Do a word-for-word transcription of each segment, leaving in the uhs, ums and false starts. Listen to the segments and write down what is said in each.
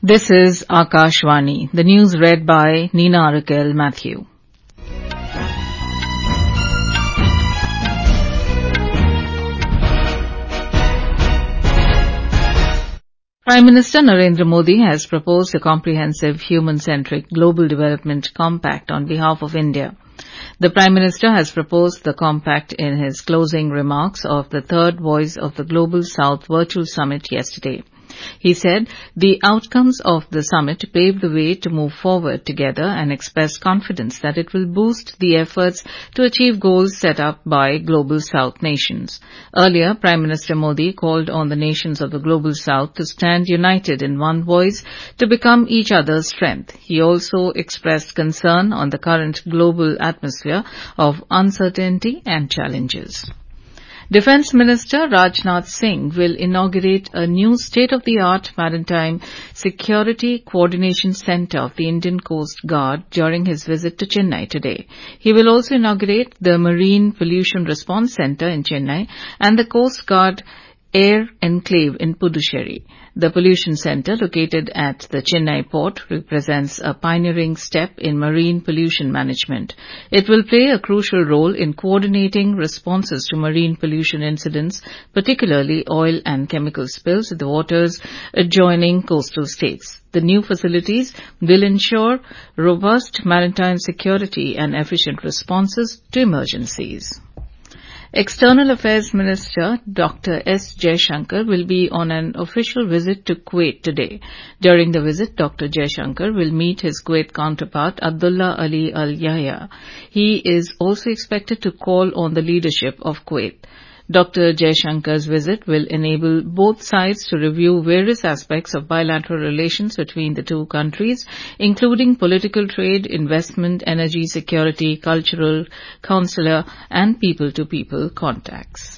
This is Akashvani. The news read by Nina Raquel Matthew. Prime Minister Narendra Modi has proposed a comprehensive human-centric global development compact on behalf of India. The Prime Minister has proposed the compact in his closing remarks of the third Voice of the Global South virtual summit yesterday. He said the outcomes of the summit pave the way to move forward together and expressed confidence that it will boost the efforts to achieve goals set up by Global South nations. Earlier, Prime Minister Modi called on the nations of the Global South to stand united in one voice to become each other's strength. He also expressed concern on the current global atmosphere of uncertainty and challenges. Defence Minister Rajnath Singh will inaugurate a new state-of-the-art maritime security coordination centre of the Indian Coast Guard during his visit to Chennai today. He will also inaugurate the Marine Pollution Response Centre in Chennai and the Coast Guard Air Enclave in Puducherry. The pollution centre, located at the Chennai port, represents a pioneering step in marine pollution management. It will play a crucial role in coordinating responses to marine pollution incidents, particularly oil and chemical spills in the waters adjoining coastal states. The new facilities will ensure robust maritime security and efficient responses to emergencies. External Affairs Minister Doctor S. Jaishankar will be on an official visit to Kuwait today. During the visit, Doctor Jaishankar will meet his Kuwait counterpart Abdullah Ali Al Yahya. He is also expected to call on the leadership of Kuwait. Doctor Jaishankar's visit will enable both sides to review various aspects of bilateral relations between the two countries, including political trade, investment, energy, security, cultural, consular, and people-to-people contacts.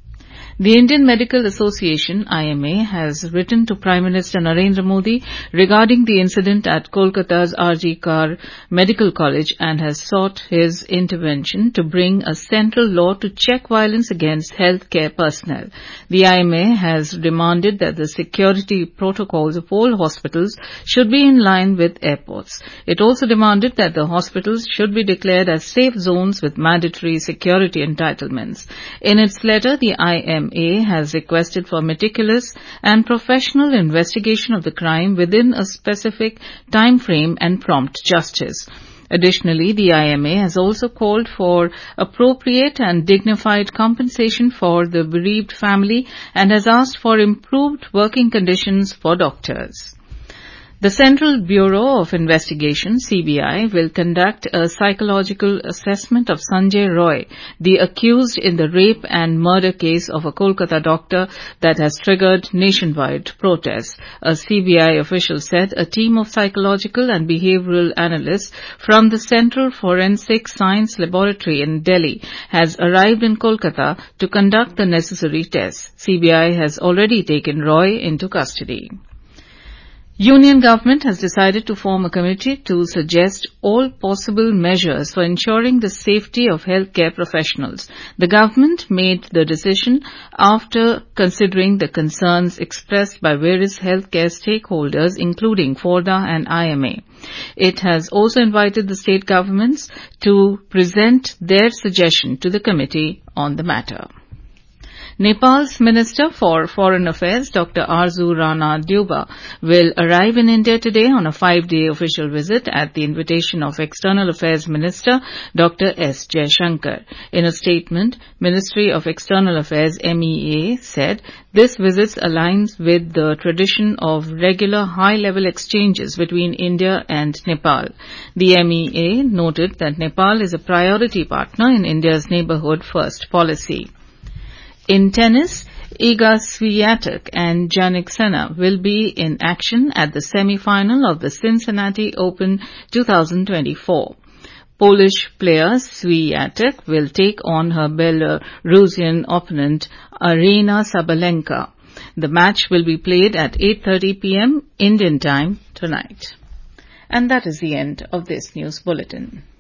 The Indian Medical Association, I M A, has written to Prime Minister Narendra Modi regarding the incident at Kolkata's R G Kar Medical College and has sought his intervention to bring a central law to check violence against healthcare personnel. The I M A has demanded that the security protocols of all hospitals should be in line with airports. It also demanded that the hospitals should be declared as safe zones with mandatory security entitlements. In its letter, the I M A I M A has requested for meticulous and professional investigation of the crime within a specific time frame and prompt justice. Additionally, the I M A has also called for appropriate and dignified compensation for the bereaved family and has asked for improved working conditions for doctors. The Central Bureau of Investigation, C B I, will conduct a psychological assessment of Sanjay Roy, the accused in the rape and murder case of a Kolkata doctor that has triggered nationwide protests. A C B I official said a team of psychological and behavioral analysts from the Central Forensic Science Laboratory in Delhi has arrived in Kolkata to conduct the necessary tests. C B I has already taken Roy into custody. Union government has decided to form a committee to suggest all possible measures for ensuring the safety of healthcare professionals. The government made the decision after considering the concerns expressed by various healthcare stakeholders, including FORDA and I M A. It has also invited the state governments to present their suggestion to the committee on the matter. Nepal's Minister for Foreign Affairs, Doctor Arzu Rana Deuba, will arrive in India today on a five-day official visit at the invitation of External Affairs Minister Doctor S. Jaishankar. In a statement, Ministry of External Affairs M E A said this visit aligns with the tradition of regular high-level exchanges between India and Nepal. The M E A noted that Nepal is a priority partner in India's Neighbourhood First policy. In tennis, Iga Swiatek and Jannik Sinner will be in action at the semi-final of the Cincinnati Open twenty twenty-four. Polish player Swiatek will take on her Belarusian opponent Aryna Sabalenka. The match will be played at eight thirty p.m. Indian time tonight. And that is the end of this news bulletin.